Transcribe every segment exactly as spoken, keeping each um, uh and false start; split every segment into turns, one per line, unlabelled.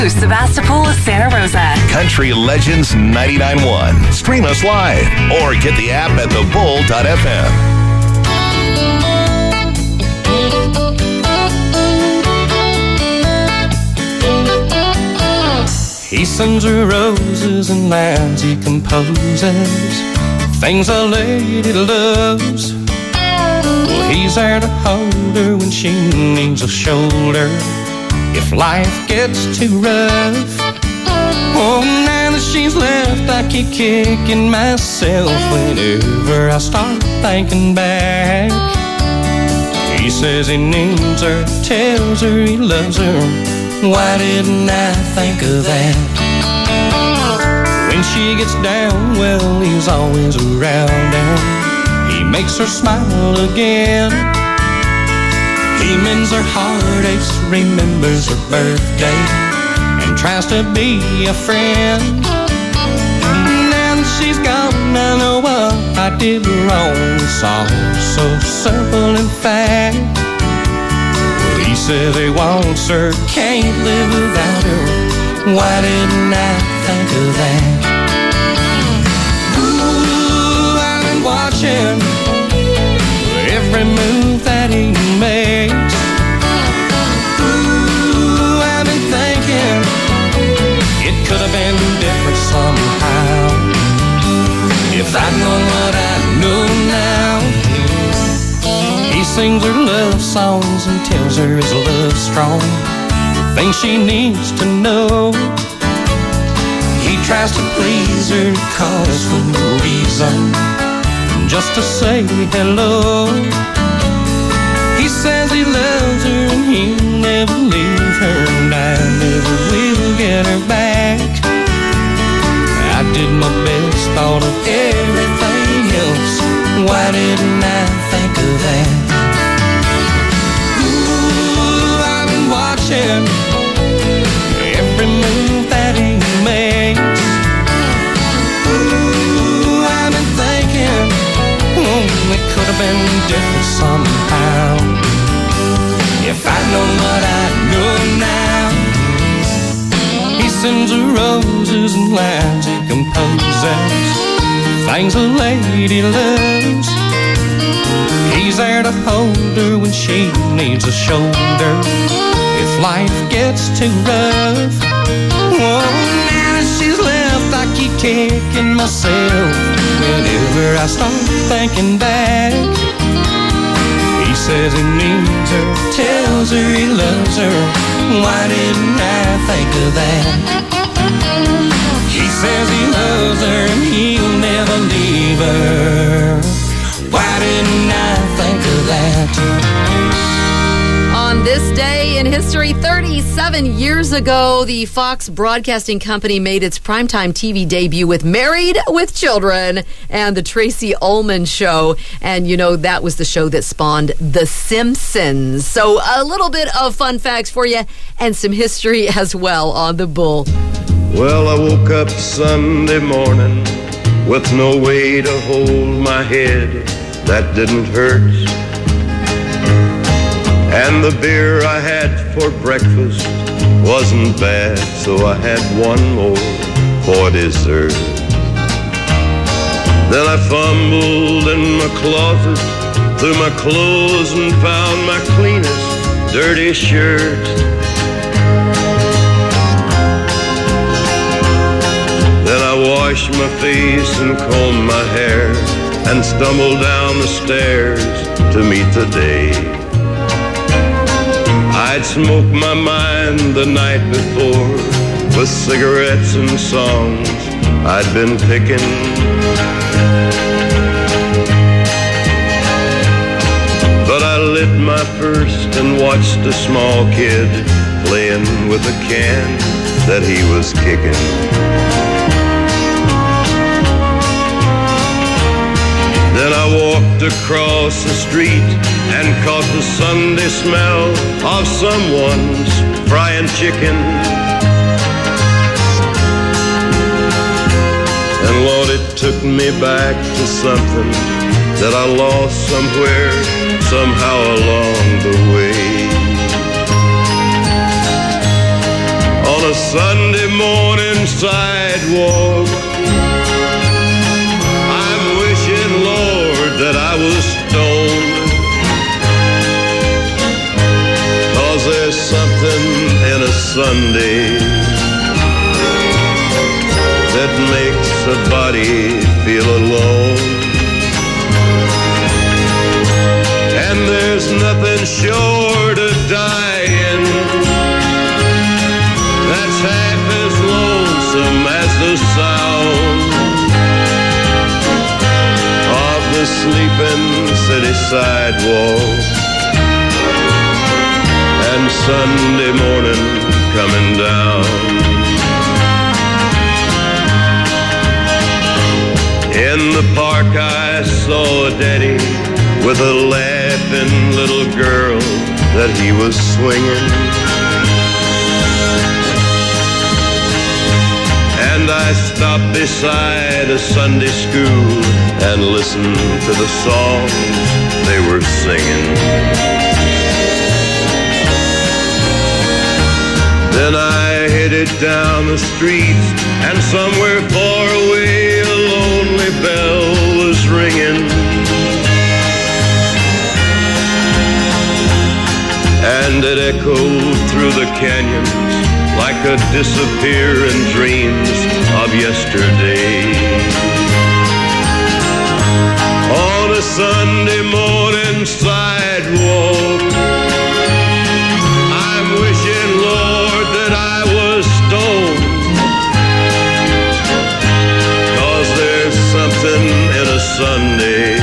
Sebastopol, Santa Rosa.
Country Legends ninety-nine point one. Stream us live or get the app at the bull dot f m.
He sends her roses and lines he composes, things a lady loves. Well, he's there to hold her when she needs a shoulder, if life gets too rough. Oh, now that she's left, I keep kicking myself whenever I start thinking back. He says he needs her, tells her he loves her. Why didn't I think of that? When she gets down, well, he's always around and he makes her smile again. He mends her heartaches, remembers her birthday, and tries to be a friend. Now that she's gone, I know what I did wrong. It's all so simple in fact. Well, he says he wants her, can't live without her. Why didn't I think of that? Ooh, I've been watching every move that he makes. Ooh, I've been thinking it could have been different somehow if I'd known what I know now. He sings her love songs and tells her his love's strong, things she needs to know. He tries to please her, cause for no reason, just to say hello. He says he loves her and he'll never leave her, and I never will get her back. I did my best, thought of everything else. Why didn't I think of that? Ooh, I've been watching every move that he makes. Ooh, I've been thinking, oh, it could have been different somehow if I'd known what I know now. He sends her roses and lines he composes, things a lady loves. He's there to hold her when she needs a shoulder, if life gets too rough. Oh, now that she's left, I keep kicking myself whenever I start thinking back. He says he needs her, tells her he loves her. Why didn't I think of that? He says he loves her and he'll never leave her. Why didn't I think of that?
On this day in history, thirty-seven years ago, the Fox Broadcasting Company made its primetime T V debut with Married with Children and The Tracy Ullman Show. And, you know, that was the show that spawned The Simpsons. So a little bit of fun facts for you and some history as well on The Bull.
Well, I woke up Sunday morning with no way to hold my head that didn't hurt. And the beer I had for breakfast wasn't bad, so I had one more for dessert. Then I fumbled in my closet, through my clothes, and found my cleanest dirty shirt. Then I washed my face and combed my hair and stumbled down the stairs to meet the day. I'd smoked my mind the night before with cigarettes and songs I'd been picking. But I lit my first and watched a small kid playing with a can that he was kicking. Then I walked across the street and caught the Sunday smell of someone's frying chicken. And Lord, it took me back to something that I lost somewhere, somehow along the way. on a Sunday morning sidewalk. I'm wishing, Lord, that I was stoned, 'cause there's something in a Sunday that makes a body feel alone. And there's nothing short of dying that's half as lonesome as the sound of the sleeping city sidewalk and Sunday morning coming down. In the park I saw a daddy with a laughing little girl that he was swinging. And I stopped beside a Sunday school and listened to the songs they were singing. Then I headed down the street, and somewhere far away a lonely bell was ringing. And it echoed through the canyons like a disappearing dreams of yesterday. On a Sunday morning sidewalk, I'm wishing, Lord, that I was stoned, 'cause there's something in a Sunday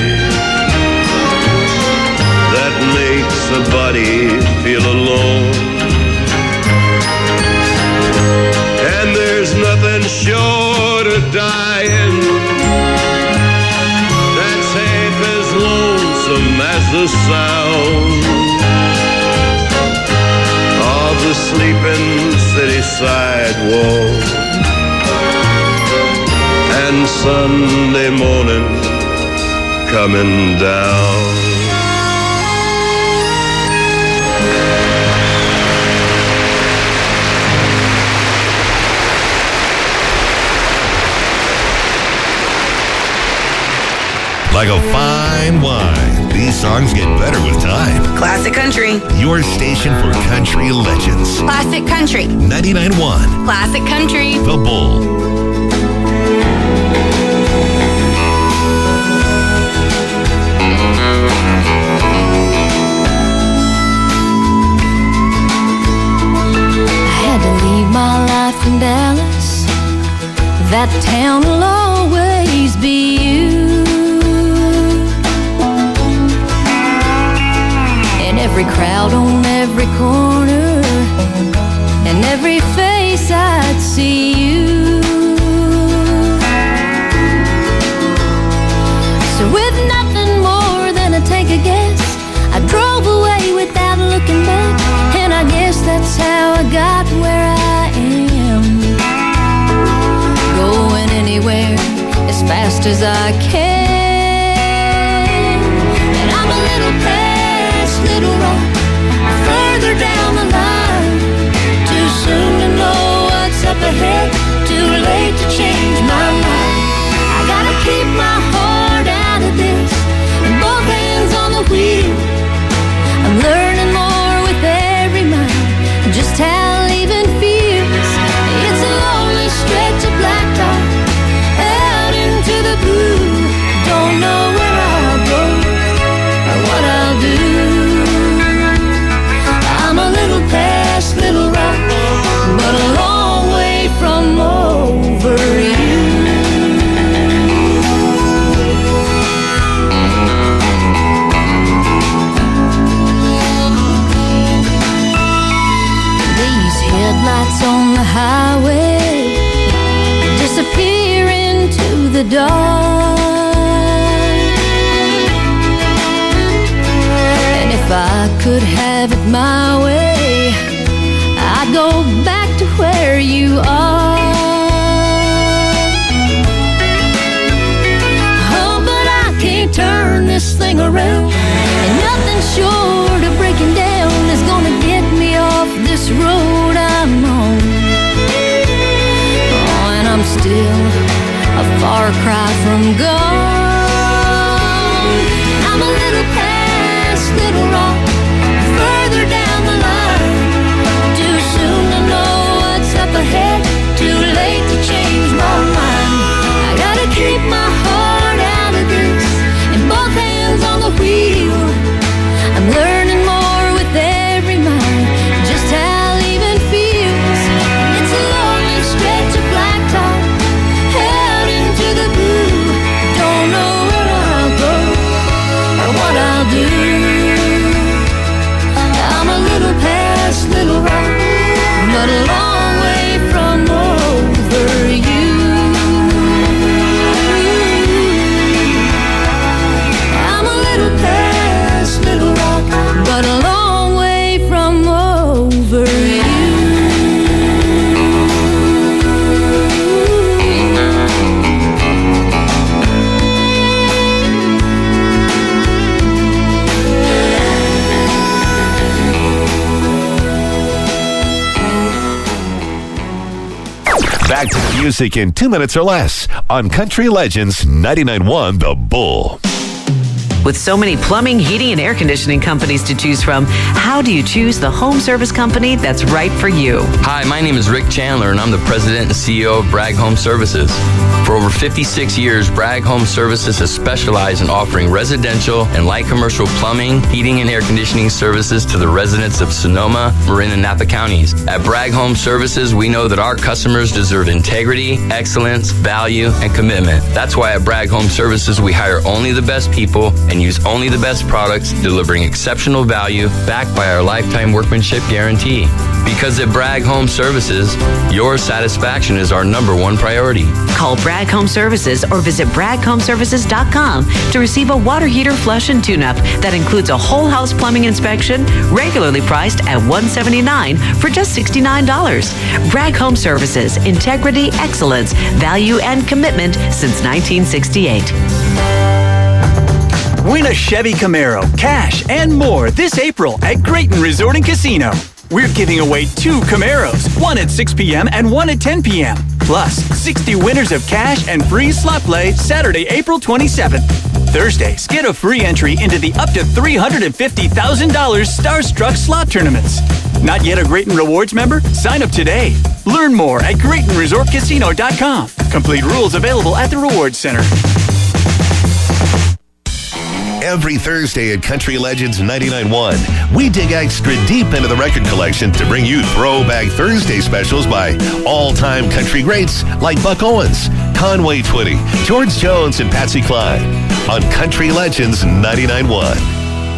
that makes a body feel alone. And there's nothing short of dying that's half as lonesome as the sound of the sleeping city sidewalk and Sunday morning coming down.
Like a fine wine, these songs get better with time.
Classic Country.
Your station for country legends.
Classic Country.
ninety-nine point one.
Classic Country.
The Bull.
I had to leave my life in Dallas. That town will always be you. Every crowd on every corner, and every face I'd see you. So with nothing more than a take a guess, I drove away without looking back, and I guess that's how I got where I am. Going anywhere as fast as I can, and I'm a little past Little Rock, further down the line. Too soon to know what's up ahead, too late to change my mind. I gotta keep my heart out of this and both hands on the wheel. I'm learning more with every mile, just how leaving feels. It's a lonely stretch of blacktop out into the blue. Don't know where I'll go or what I'll do. Past Little Rock, but a long way from over you. These headlights on the highway disappear into the dark, and if I could have it my way, I'd go back to where you are. Oh, but I can't turn this thing around, and nothing short of breaking down is gonna get me off this road I'm on. still a far cry from gone. I'm a little past Little Rock, further down the line. Too soon to know what's up ahead, too late to change my mind. I gotta keep my heart out of this and both hands on the wheel. I'm learning more with every mile, just how leaving feels. It's a lonely stretch of blacktop out into the blue. Don't know where I'll go or what I'll do. I'm a little past Little Rock, but a long way from over you. I'm a little past Little Rock, but a long way from over you.
Back to the music in two minutes or less on Country Legends ninety-nine point one The Bull.
With so many plumbing, heating, and air conditioning companies to choose from, how do you choose the home service company that's right for you?
Hi, my name is Rick Chandler, and I'm the president and C E O of Bragg Home Services. For over fifty-six years, Bragg Home Services has specialized in offering residential and light commercial plumbing, heating, and air conditioning services to the residents of Sonoma, Marin, and Napa counties. At Bragg Home Services, we know that our customers deserve integrity, excellence, value, and commitment. That's why at Bragg Home Services, we hire only the best people and use only the best products, delivering exceptional value backed by our lifetime workmanship guarantee. Because at Bragg Home Services, your satisfaction is our number one priority.
Call Bragg Home Services or visit bragg home services dot com to receive a water heater flush and tune-up that includes a whole house plumbing inspection, regularly priced at one hundred seventy-nine dollars for just sixty-nine dollars. Bragg Home Services, integrity, excellence, value, and commitment since nineteen sixty-eight.
Win a Chevy Camaro, cash, and more this April at Grayton Resort and Casino. We're giving away two Camaros, one at six p.m. and one at ten p.m. Plus, sixty winners of cash and free slot play Saturday, April twenty-seventh. Thursdays, get a free entry into the up to three hundred fifty thousand dollars Starstruck slot tournaments. Not yet a Grayton Rewards member? Sign up today. Learn more at Grayton Resort Casino dot com. Complete rules available at the Rewards Center.
Every Thursday at Country Legends ninety-nine point one, we dig extra deep into the record collection to bring you Throwback Thursday specials by all-time country greats like Buck Owens, Conway Twitty, George Jones, and Patsy Cline on Country Legends ninety-nine point one.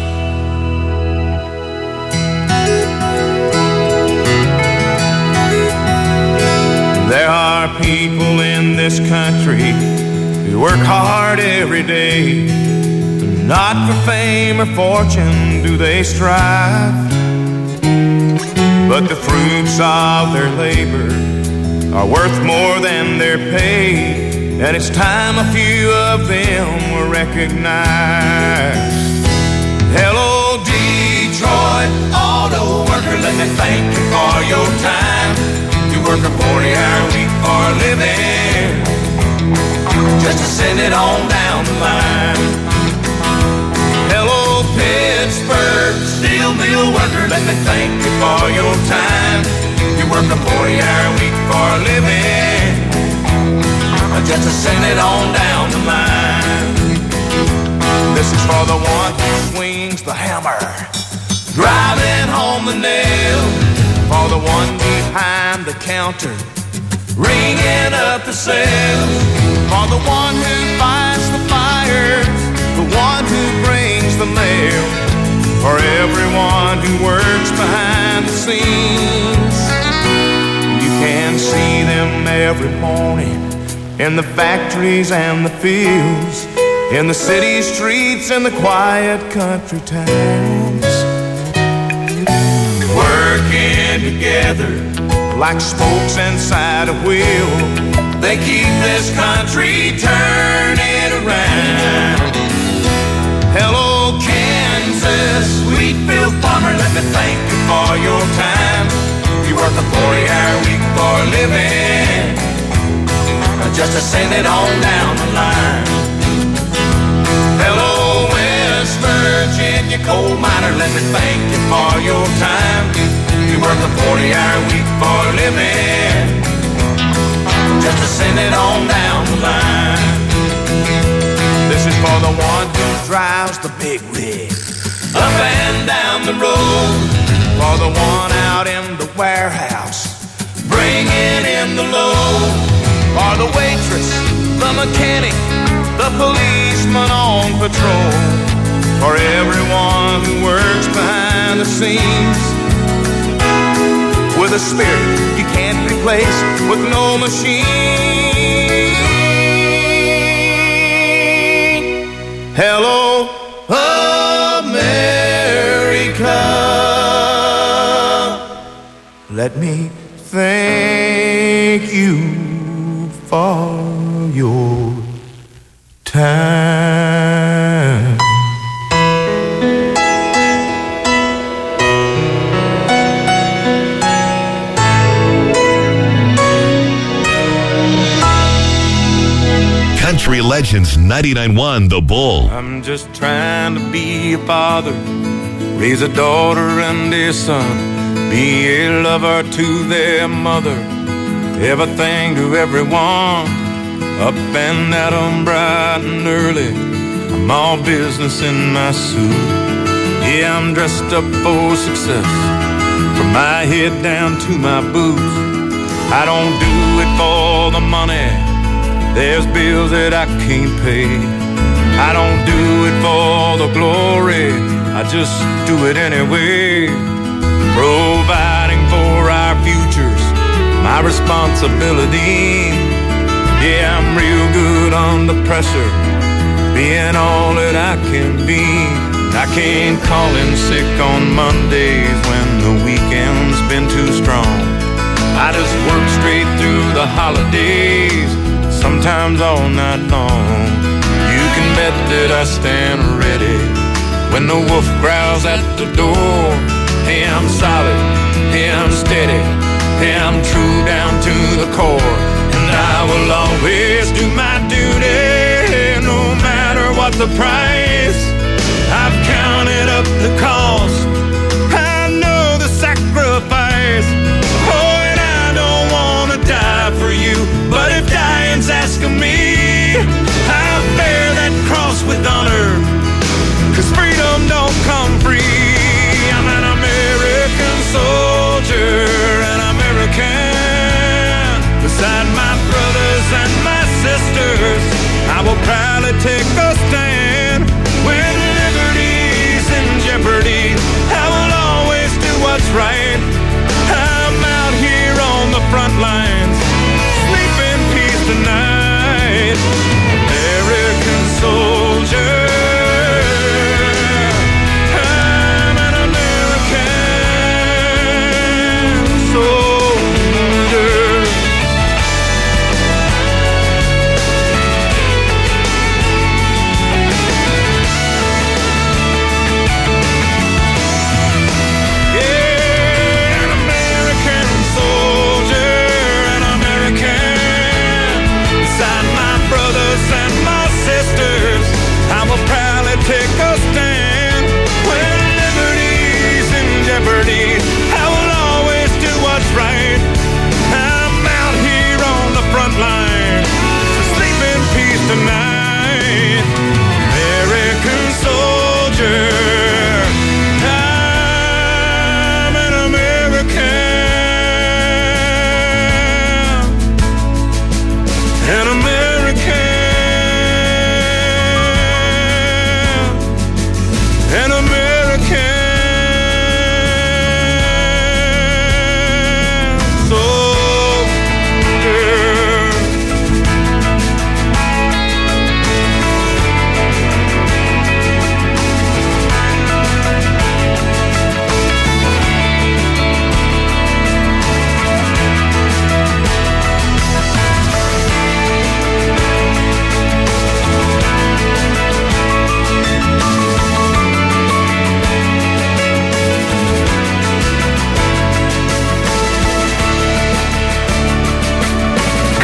There are people in this country who work hard every day. Not for fame or fortune do they strive, but the fruits of their labor are worth more than their pay, and it's time a few of them were recognized. Hello, Detroit auto worker, let me thank you for your time. You work a forty-hour week for a living, just to send it on down the line. Hello, Pittsburgh steel mill worker, let me thank you for your time. You work a forty-hour week for a living, just to send it on down the line. This is for the one who swings the hammer, driving home the nail. For the one behind the counter, ringing up the sales. For the one who fights the fires, the one who brings the mail. For everyone who works behind the scenes, you can see them every morning in the factories and the fields, in the city streets and the quiet country towns, working together like spokes inside a wheel. They keep this country turning around. Hello, Kansas, Wheatfield farmer, let me thank you for your time. You work a forty-hour week for a living, just to send it on down the line. Hello, West Virginia coal miner, let me thank you for your time. You work a forty-hour week for a living, just to send it on down the line. This is for the one who drives the big rig up and down the road, for the one out in the warehouse bringing in the load, for the waitress, the mechanic, the policeman on patrol, for everyone who works behind the scenes with a spirit you can't replace with no machine. Hello, America. Let me thank you for your time.
Country Legends ninety-nine point one The Bull.
I'm just trying to be a father, raise a daughter and a son, be a lover to their mother, everything to everyone, up and at 'em bright and early. I'm all business in my suit. Yeah, I'm dressed up for success, from my head down to my boots. I don't do it for the money, there's bills that I can't pay. I don't do it for the glory, I just do it anyway. Providing for our futures, my responsibility. Yeah, I'm real good under pressure, being all that I can be. I can't call in sick on Mondays when the weekend's been too strong. I just work straight through the holidays, sometimes all night long. You can bet that I stand ready when the wolf growls at the door. Hey, I'm solid, hey, I'm steady, hey, I'm true down to the core, and I will always do my duty, no matter what the price. I've counted up the cost, I know the sacrifice. Oh, and I don't want to die for you, but if dying's asking me, I'll bear that cross with honor, 'cause freedom don't come free. I'm an American soldier, an American. Beside my brothers and my sisters, I will proudly take a stand. When liberty's in jeopardy, I will always do what's right. I'm out here on the front lines, sleep in peace tonight. American soldier, I'm an American soldier.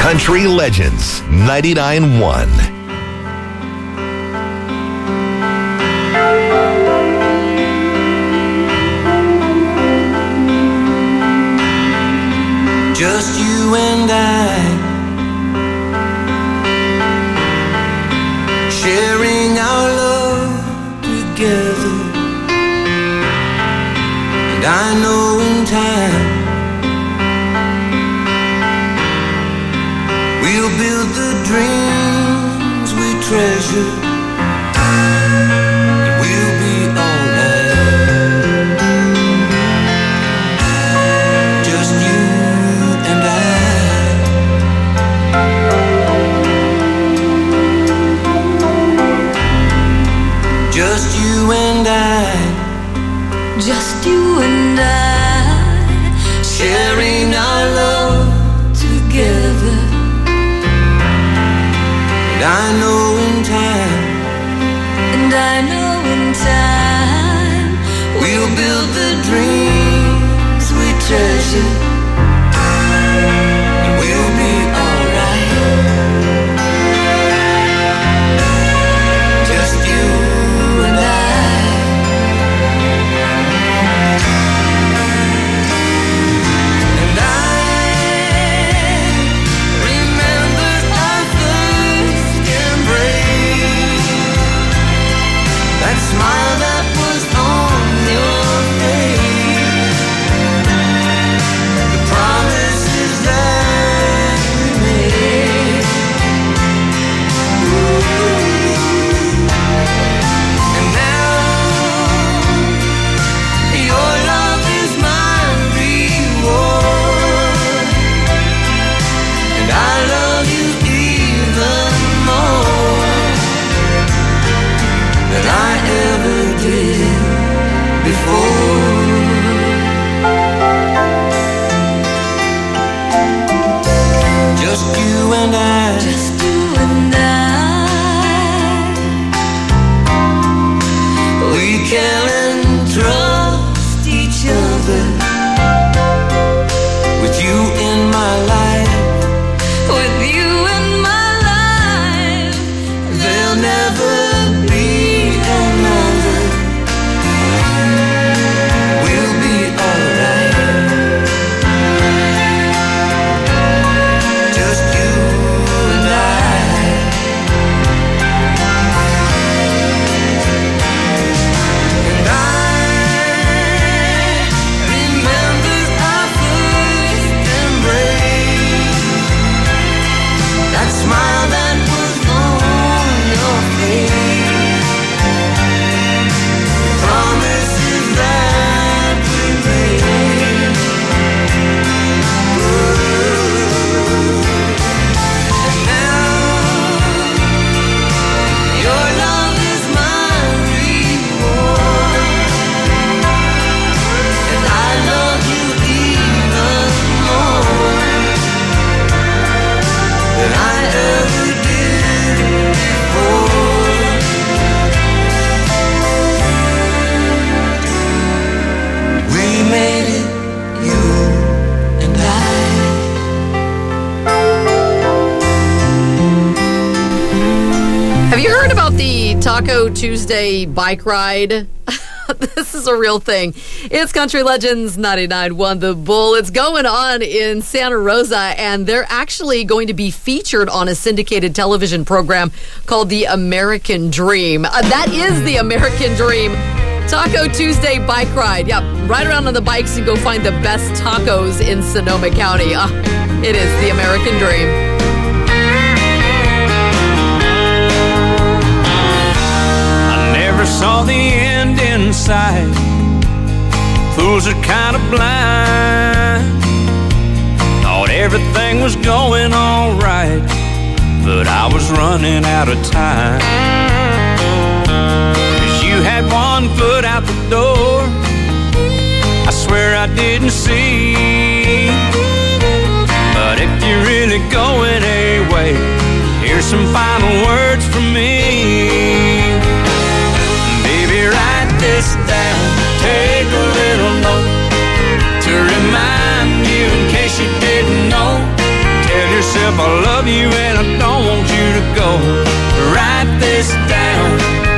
Country Legends ninety-nine one.
Just you and I, sharing our love together. And I know in time we'll build the dreams we treasure. And we'll be alright. Just you and I. Just you and I.
Just you and I,
sharing our love together. And I know in time,
and I know in time,
we'll build the dreams we treasure. And we'll be alright. Just you and I. And I remember our first embrace, that smile that was on your face, the promises that we made. And now your love is my reward, and I love you even more than I ever did before. Just you and I.
just you and I,
We can entrust each other. With you in my life,
with you in my life,
there'll never be another. We'll be alright. Just you and I. And I remember our first embrace, that smile that was on your face, the promises that we made. And now your love is my reward, and I love you even more than I ever did before. We made it, you and I.
Have you heard about the Taco Tuesday bike ride? This is a real thing. It's Country Legends ninety-nine one The Bull. It's going on in Santa Rosa, and they're actually going to be featured on a syndicated television program called The American Dream. Uh, that is The American Dream. Taco Tuesday bike ride. Yeah, ride around on the bikes and go find the best tacos in Sonoma County. Uh, it is The American Dream.
I never saw the end in sight. Fools are kind of blind. Thought everything was going all right, but I was running out of time. 'Cause you had one foot out the door, I swear I didn't see. But if you're really going away, here's some final words from me. Baby, write this down, take a little note to remind you in case you didn't know. Tell yourself
yourself I love you and I don't want you to go. Write this down.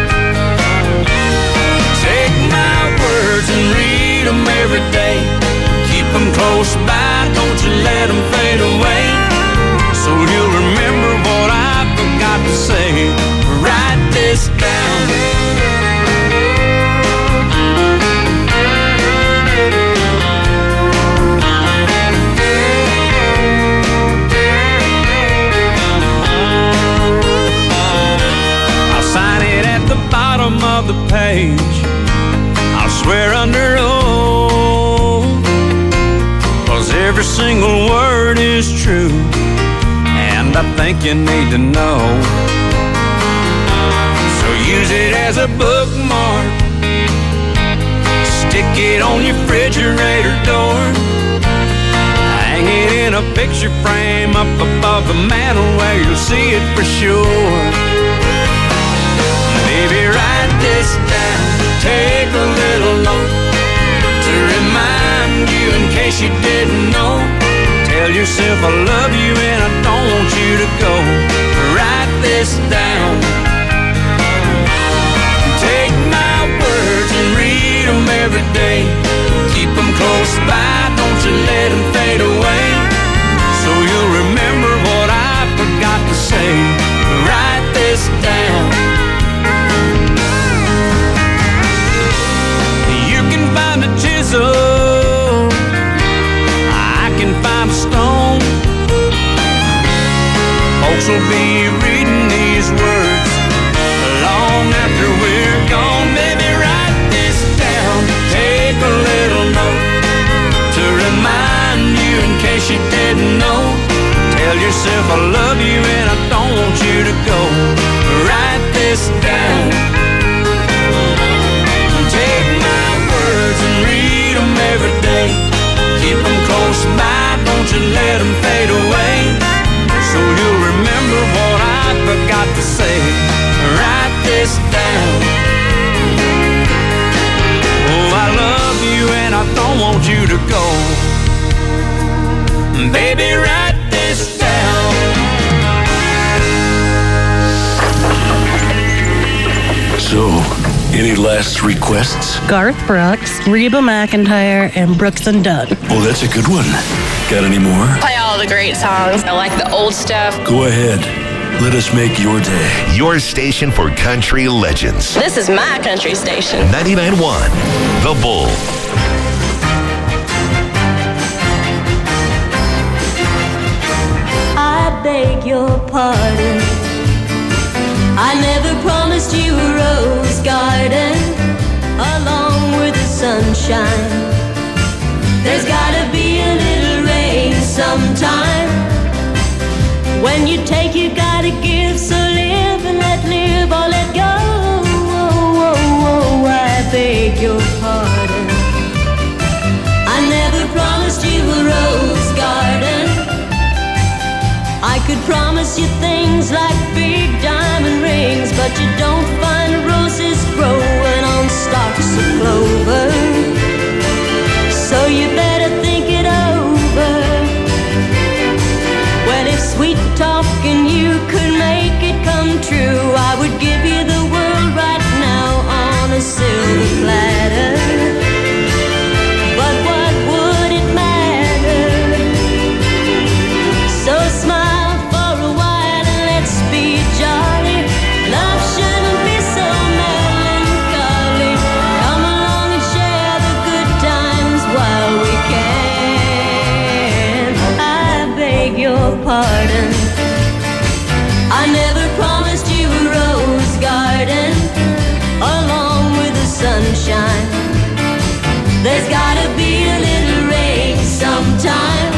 Take my words and read them every day. Keep them close by, don't you let them fade away. So you'll remember what I forgot to say. Write this down. Of the page, I'll swear under oath, 'cause every single word is true, and I think you need to know. So use it as a bookmark, stick it on your refrigerator door, hang it in a picture frame up above the mantle where you'll see it for sure. Baby, write this down, take a little note to remind you in case you didn't know. Tell yourself I love you and I don't want you to go. Write this down. Take my words and read them every day. Keep them close by, don't you let them fade away. So you'll remember what I forgot to say. Write this down. Find a chisel, I can find a stone. Folks will be reading these words long after we're gone. Baby, write this down, take a little note to remind you in case you didn't know. Tell yourself I love you and I don't want you to go. Write this down. Take my words and read them every day. Keep them close by, don't you let them fade away. So you'll remember what I forgot to say. Write this down. Oh, I love you and I don't want you to go. Baby, write this down.
So, any last requests?
Garth Brooks, Reba McEntire, and Brooks and Dunn.
Oh, that's a good one. Got any more?
Play all the great songs. I like the old stuff.
Go ahead. Let us make your day.
Your station for country legends.
This is my country station.
ninety-nine point one, The Bull.
I beg your pardon. I never promised you a rose garden along with the sunshine. There's gotta be a little rain sometime. When you take, you gotta give. So live and let live or let go. Oh, oh, oh, I beg your pardon. I never promised you a rose garden. I could promise you things like big diamond rings, but you don't find roses growing on stalks of clover. So you better think it over. Well, if sweet talking you could make it come true, I would give you the world right now on a silver platter. But what would it matter? So smile for a while and let's be jolly. Love shouldn't be so melancholy. Come along and share the good times while we can. I beg your pardon. I never promised you a rose garden along with the sunshine. There's gotta be a little rain sometime.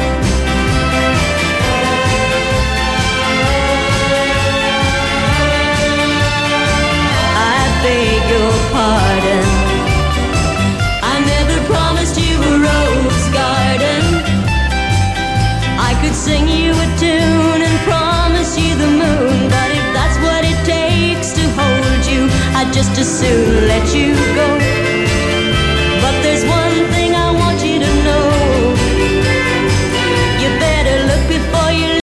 I beg your pardon. I never promised you a rose garden. I could sing you a tune and promise you the moon, but if that's what it takes to hold you, I'd just as soon let you go.